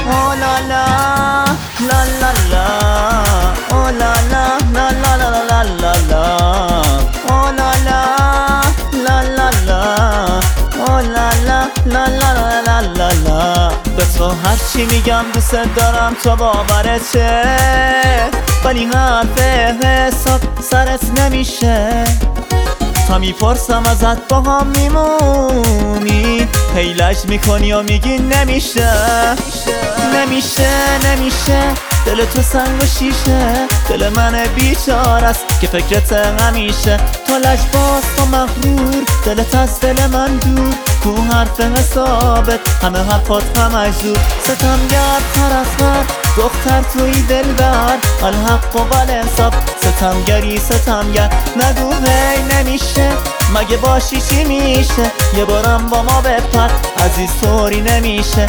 Oh la la, la la la. Oh la la, la la la la la la. Oh la la, la la la. Oh la la, la la la la la la. به تو هرچی میگم دوست دارم تو باورته، ولی حرف حساب سرت نمیشه. تا میپرسم ازت با هم میمونی، هیلج میکنی و میگی نمیشه. نمیشه دل تو سنگ و شیشه، دل من بیچاره است که فکرت همیشه. تو لجباز تو مغرور، دلت از دل من دور، تو حرف حسابت همه حرفات همش زور. ستمگر تر از هر دختر توی دلبر، الحق و الانصاف ستمگری ستمگر. نگو هی نمیشه، مگه باشی چی میشه؟ یه بارم با ما بپر، عزیز طوری نمیشه.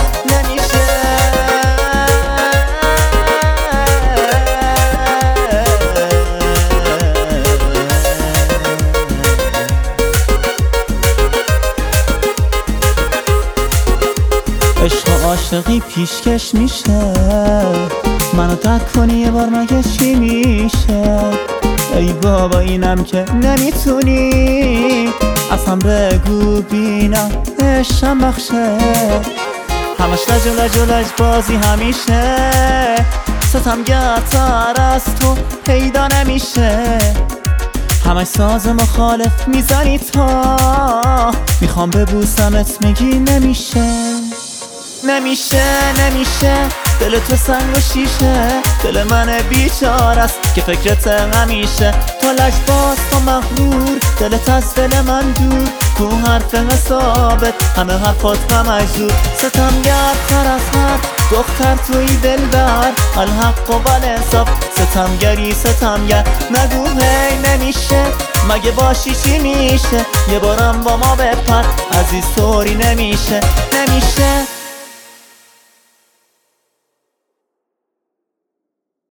عشق و عاشقی پیشکش میشه، منو ترک کنی یه بار مگه چی میشه؟ ای بابا اینم که نمیتونی، اصلا بگو بینم عشقم بخشه. همش لج بازی همیشه، ستمگر تر از تو پیدا نمیشه. همش ساز مخالف میزنی تا میخوام ببوسمت میگی نمیشه دل تو سنگ و شیشه، دل من بیچاره است که فکرت همیشه. تو لجباز تو مغرور، دلت از دل من دور، تو حرف حسابت همه حرفات همش زور. ستمگر تر از هر دختر توی دلبر، الحق و الانصاف ستمگری ستمگر. نگو هی نمیشه، مگه باشی چی میشه؟ یه بارم با ما بپر، عزیز طوری نمیشه.